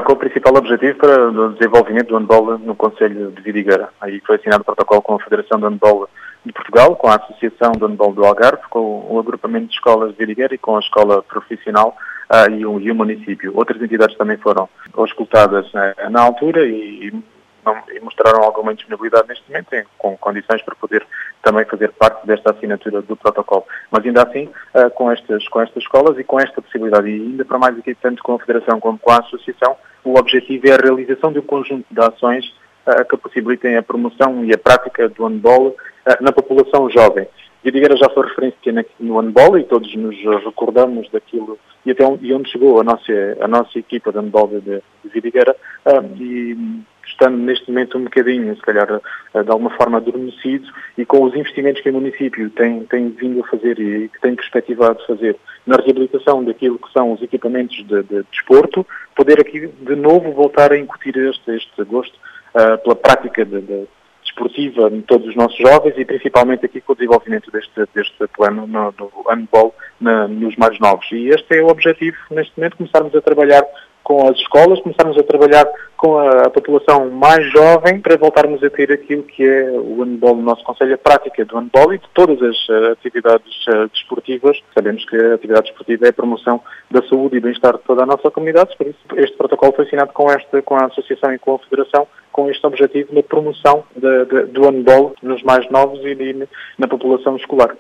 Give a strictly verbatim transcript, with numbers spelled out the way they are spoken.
com o principal objetivo para o desenvolvimento do handball no Concelho de Vidigueira. Aí foi assinado o protocolo com a Federação de Handball de Portugal, com a Associação de Handball do Algarve, com o agrupamento de escolas de Vidigueira e com a escola profissional uh, e, o, e o município. Outras entidades também foram auscultadas uh, na altura e, e, não, e mostraram alguma disponibilidade neste momento, em, com condições para poder também fazer parte desta assinatura do protocolo. Mas ainda assim, uh, com, estas, com estas escolas e com esta possibilidade, e ainda para mais aqui, tanto com a Federação como com a Associação, o objetivo é a realização de um conjunto de ações uh, que possibilitem a promoção e a prática do handball uh, na população jovem. Vidigueira já foi referência no handball e todos nos recordamos daquilo e até onde, e onde chegou a nossa, a nossa equipa de handball de, de Vidigueira uh, e estando neste momento um bocadinho, se calhar, uh, de alguma forma adormecido e com os investimentos que o município tem, tem vindo a fazer e que tem perspectivado fazer na reabilitação daquilo que são os equipamentos de, de desporto, poder aqui de novo voltar a incutir este, este gosto uh, pela prática de, de desportiva de todos os nossos jovens e principalmente aqui com o desenvolvimento deste, deste plano no, no handball na, nos mais novos. E este é o objetivo neste momento, começarmos a trabalhar com as escolas, começarmos a trabalhar com a, a população mais jovem para voltarmos a ter aquilo que é o handball no nosso Concelho, a prática do handball e de todas as uh, atividades uh, desportivas. Sabemos que a atividade desportiva é a promoção da saúde e bem-estar de toda a nossa comunidade, por isso este protocolo foi assinado com, esta, com a Associação e com a Federação, com este objetivo na promoção de, de, do handball nos mais novos e de, na população escolar.